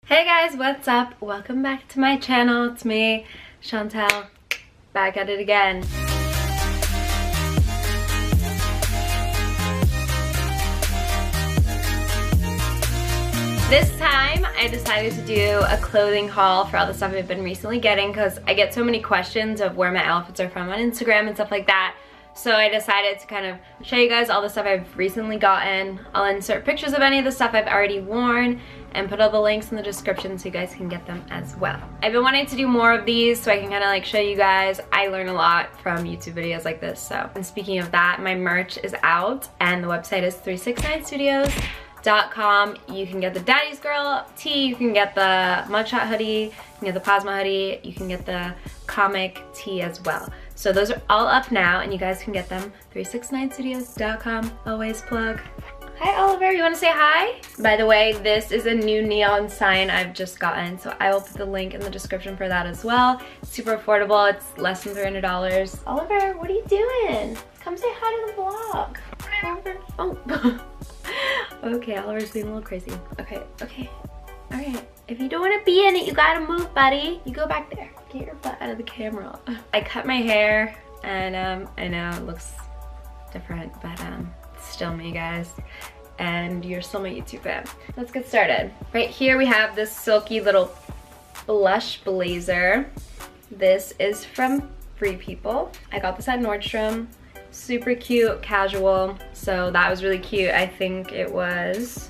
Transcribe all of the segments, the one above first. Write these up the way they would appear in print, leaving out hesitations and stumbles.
Hey guys, what's up? Welcome back to my channel. It's me, Chantel, back at it again. This time I decided to do a clothing haul for all the stuff I've been recently getting because I get so many questions of where my outfits are from on Instagram and stuff like that. So I decided to kind of show you guys all the stuff I've recently gotten. I'll insert pictures of any of the stuff I've already worn and put all the links in the description so you guys can get them as well. I've been wanting to do more of these so I can kind of like show you guys. I learn a lot from YouTube videos like this. So, and speaking of that, my merch is out and the website is 369studios.com. You can get the Daddy's Girl tee, you can get the Mugshot hoodie, you can get the Plasma hoodie, you can get the comic tee as well. So those are all up now and you guys can get them 369studios.com. Always plug. Hi Oliver, you want to say hi? By the way, this is a new neon sign I've just gotten, so I will put the link in the description for that as well. It's super affordable, it's less than $300. Oliver, what are you doing? Come say hi to the vlog. Oliver. Oh. Okay, Oliver's being a little crazy. Okay. All right. If you don't want to be in it, you gotta move, buddy. You go back there. Get your butt out of the camera. I cut my hair, and I know it looks different, but it's still me, guys. And you're still my YouTube fan. Let's get started. Right here we have this silky little blush blazer. This is from Free People. I got this at Nordstrom. Super cute, casual. So that was really cute. I think it was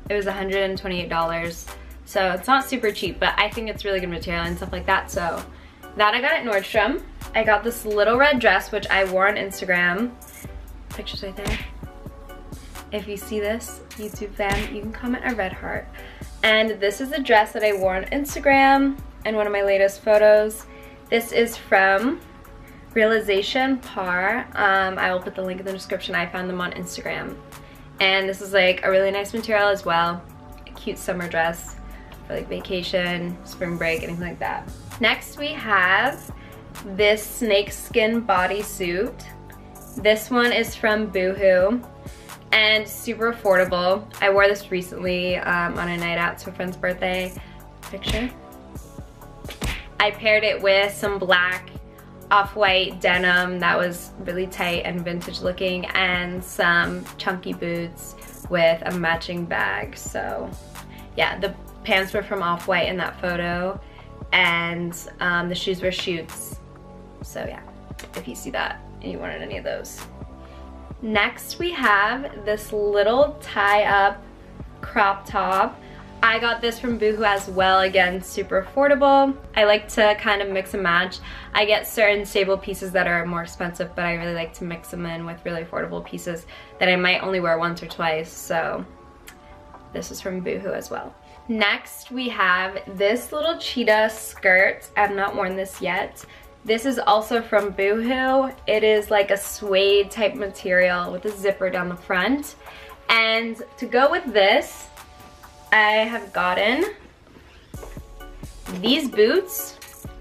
$128. So it's not super cheap, but I think it's really good material and stuff like that. So that I got at Nordstrom. I got this little red dress, which I wore on Instagram. Pictures right there. If you see this, YouTube fan, you can comment a red heart. And this is a dress that I wore on Instagram and one of my latest photos. This is from Realization Par. I will put the link in the description. I found them on Instagram. And this is like a really nice material as well. A cute summer dress for like vacation, spring break, anything like that. Next we have this snakeskin bodysuit. This one is from Boohoo and super affordable. I wore this recently on a night out to a friend's birthday picture. I paired it with some black off-white denim that was really tight and vintage looking and some chunky boots with a matching bag. So yeah, the pants were from Off-White in that photo and the shoes were Schutz. So yeah, if you see that and you wanted any of those. Next we have this little tie-up crop top. I got this from Boohoo as well, again, super affordable. I like to kind of mix and match. I get certain staple pieces that are more expensive, but I really like to mix them in with really affordable pieces that I might only wear once or twice, so this is from Boohoo as well. Next, we have this little cheetah skirt. I've not worn this yet. This is also from Boohoo. It is like a suede type material with a zipper down the front. And to go with this, I have gotten these boots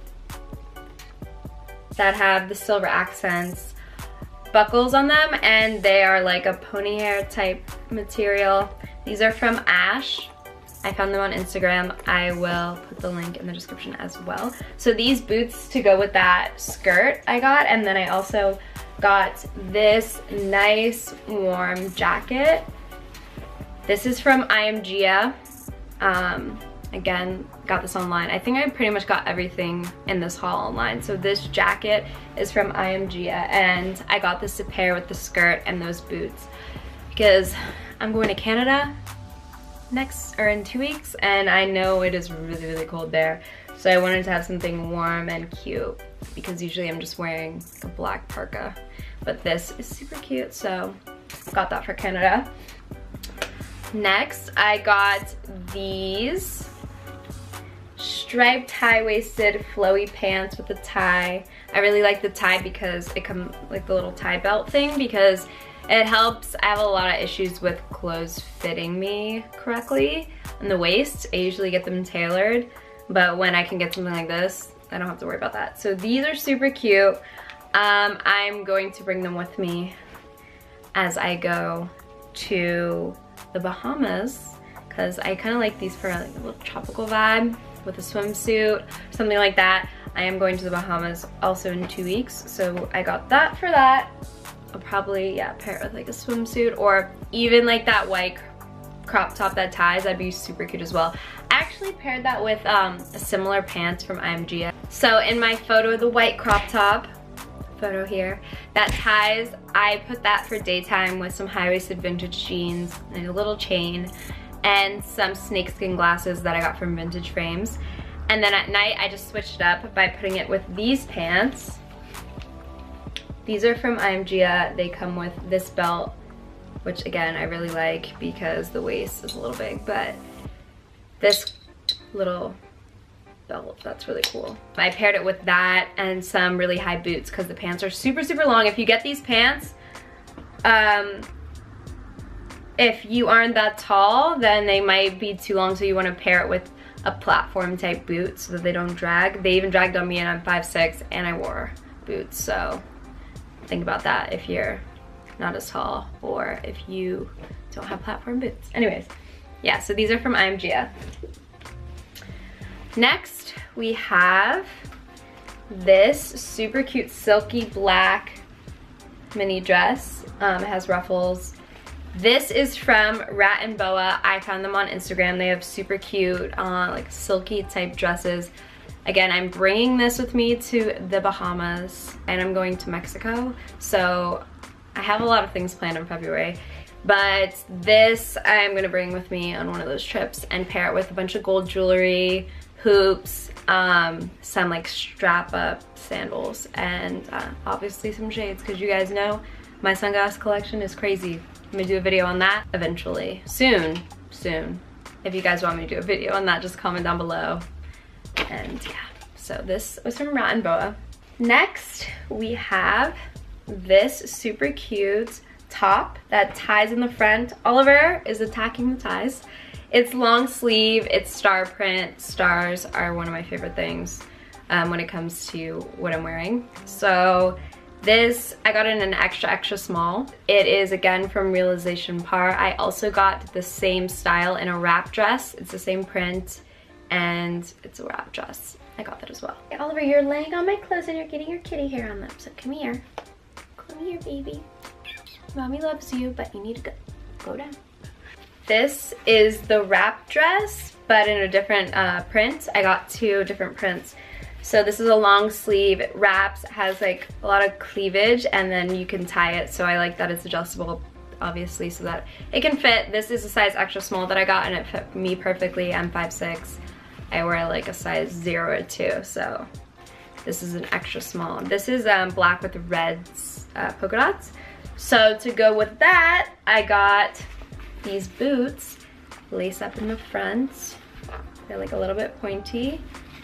that have the silver accents buckles on them, and they are like a pony hair type material. These are from Ash. I found them on Instagram. I will put the link in the description as well. So these boots to go with that skirt I got, and then I also got this nice warm jacket. This is from IMGia. Again, got this online. I think I pretty much got everything in this haul online. So this jacket is from IMGia, and I got this to pair with the skirt and those boots because I'm going to Canada in 2 weeks, and I know it is really cold there. So I wanted to have something warm and cute because usually I'm just wearing like a black parka. But this is super cute, so got that for Canada. Next, I got these striped high-waisted flowy pants with a tie. I really like the tie because it comes like the little tie belt thing because it helps. I have a lot of issues with clothes fitting me correctly in the waist. I usually get them tailored, but when I can get something like this, I don't have to worry about that. So these are super cute. I'm going to bring them with me as I go to the Bahamas because I kind of like these for like a little tropical vibe with a swimsuit, something like that. I am going to the Bahamas also in 2 weeks, so I got that for that. I'll probably, yeah, pair it with like a swimsuit or even like that white crop top that ties. That'd be super cute as well. I actually paired that with a similar pants from IMG. So in my photo, the white crop top photo here that ties, I put that for daytime with some high-waisted vintage jeans and a little chain and some snakeskin glasses that I got from Vintage Frames. And then at night I just switched it up by putting it with these pants. These are from IMG. They come with this belt, which again I really like because the waist is a little big, but this little belt, that's really cool. I paired it with that and some really high boots because the pants are super, super long. If you get these pants, if you aren't that tall, then they might be too long, so you want to pair it with a platform type boot so that they don't drag. They even dragged on me and I'm 5'6" and I wore boots, so think about that if you're not as tall or if you don't have platform boots. Anyways, yeah, so these are from IMG. Next, we have this super cute silky black mini dress. It has ruffles. This is from Rat and Boa. I found them on Instagram. They have super cute, like silky type dresses. Again, I'm bringing this with me to the Bahamas and I'm going to Mexico. So I have a lot of things planned in February, but this I'm gonna bring with me on one of those trips and pair it with a bunch of gold jewelry, hoops, some like strap up sandals, and obviously some shades, because you guys know my sunglass collection is crazy. I'm gonna do a video on that eventually, soon. If you guys want me to do a video on that, just comment down below. And yeah, so this was from Rat and Boa. Next, we have this super cute top that ties in the front. Oliver is attacking the ties. It's long sleeve, it's star print. Stars are one of my favorite things when it comes to what I'm wearing. So this, I got in an extra, extra small. It is again from Realization Par. I also got the same style in a wrap dress. It's the same print and it's a wrap dress. I got that as well. Hey, Oliver, you're laying on my clothes and you're getting your kitty hair on them, so come here. Come here, baby. Mommy loves you, but you need to go down. This is the wrap dress, but in a different print. I got 2 different prints. So this is a long sleeve, it wraps, it has like a lot of cleavage, and then you can tie it. So I like that it's adjustable, obviously, so that it can fit. This is a size extra small that I got and it fit me perfectly. I'm 5'6". I wear like a size 0 or 2, so this is an extra small. This is black with red polka dots. So to go with that, I got these boots, lace up in the front. They're like a little bit pointy,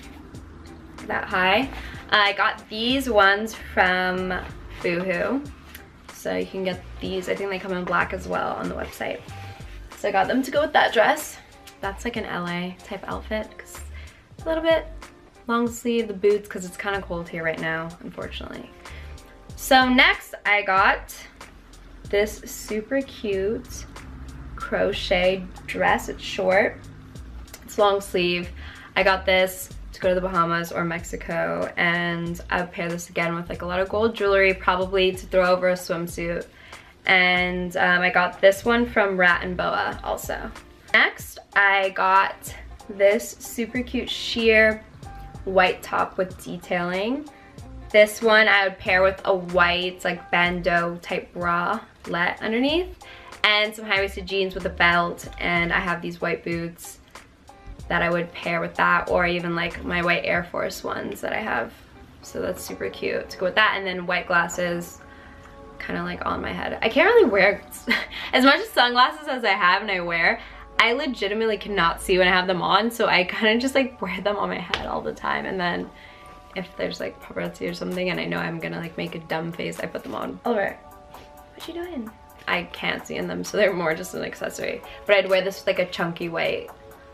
that high. I got these ones from Boohoo. So you can get these, I think they come in black as well on the website. So I got them to go with that dress. That's like an LA type outfit, because a little bit long sleeve, the boots, because it's kind of cold here right now, unfortunately. So next I got this super cute crochet dress. It's short, it's long sleeve. I got this to go to the Bahamas or Mexico, and I would pair this again with like a lot of gold jewelry, probably to throw over a swimsuit. And I got this one from Rat and Boa also. Next, I got this super cute sheer white top with detailing. This one I would pair with a white like bandeau type bralette underneath, and some high-waisted jeans with a belt, and I have these white boots that I would pair with that, or even like my white Air Force ones that I have. So that's super cute to go with that, and then white glasses kind of like on my head. I can't really wear as much sunglasses as I have and I wear. I legitimately cannot see when I have them on, so I kind of just like wear them on my head all the time, and then if there's like paparazzi or something and I know I'm gonna like make a dumb face, I put them on. Oliver, what you doing? I can't see in them, so they're more just an accessory. But I'd wear this with like a chunky white,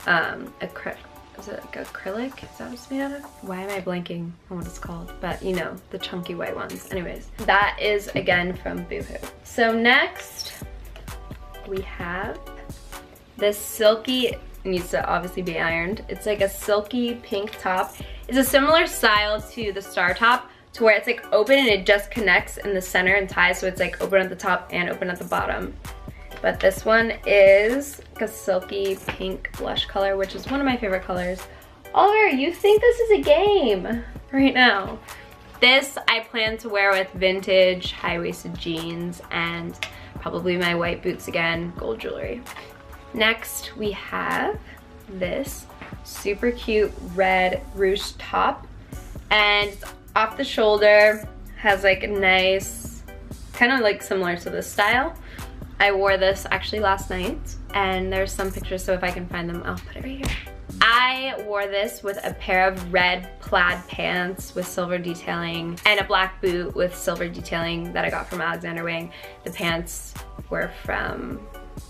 is it like acrylic? Is that what it's made out of? Why am I blanking on what it's called? But you know, the chunky white ones. Anyways, that is again from Boohoo. So next we have this silky, it needs to obviously be ironed. It's like a silky pink top. It's a similar style to the Star Top, to where it's like open and it just connects in the center and ties, so it's like open at the top and open at the bottom. But this one is like a silky pink blush color, which is one of my favorite colors. Oliver, you think this is a game right now. This I plan to wear with vintage high-waisted jeans and probably my white boots again, gold jewelry. Next we have this super cute red ruche top, and it's off the shoulder, has like a nice, kind of like similar to this style. I wore this actually last night, and there's some pictures, so if I can find them, I'll put it right here. I wore this with a pair of red plaid pants with silver detailing and a black boot with silver detailing that I got from Alexander Wang. The pants were from,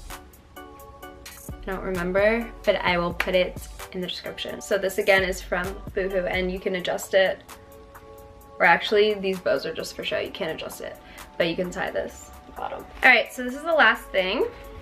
I don't remember, but I will put it in the description. So this again is from Boohoo, and you can adjust it, or actually these bows are just for show, you can't adjust it, but you can tie this at the bottom. All right, so this is the last thing.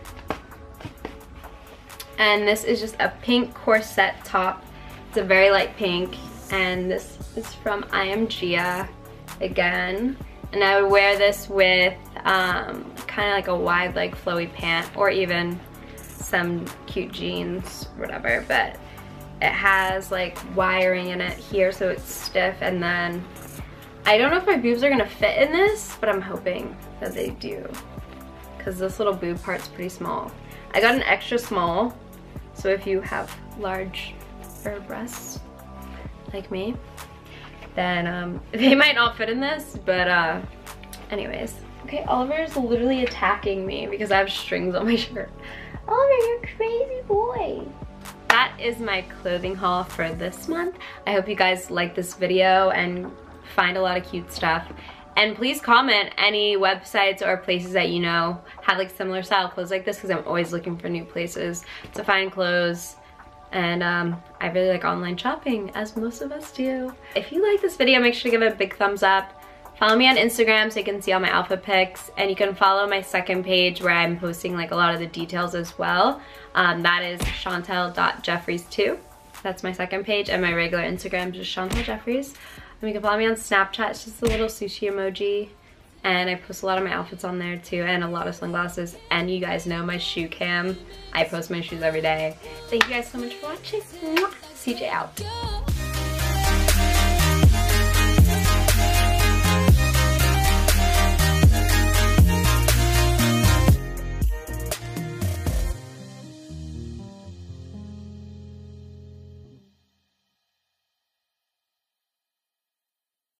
And this is just a pink corset top. It's a very light pink, and this is from I Am Gia again. And I would wear this with kind of like a wide leg flowy pant, or even some cute jeans, whatever. But it has like wiring in it here, so it's stiff. And then I don't know if my boobs are gonna fit in this, but I'm hoping that they do, because this little boob part's pretty small. I got an extra small, so if you have large breasts like me, then they might not fit in this, but anyways. Okay, Oliver's literally attacking me because I have strings on my shirt. Oliver, you're a crazy boy. That is my clothing haul for this month. I hope you guys like this video and find a lot of cute stuff. And please comment any websites or places that you know have like similar style clothes like this, because I'm always looking for new places to find clothes. And I really like online shopping, as most of us do. If you like this video, make sure to give it a big thumbs up. Follow me on Instagram so you can see all my outfit pics, and you can follow my second page where I'm posting like a lot of the details as well. That is Chantel.Jeffries2. That's my second page, and my regular Instagram is just Chantel Jeffries. And you can follow me on Snapchat. It's just a little sushi emoji, and I post a lot of my outfits on there too, and a lot of sunglasses. And you guys know my shoe cam. I post my shoes every day. Thank you guys so much for watching. CJ out.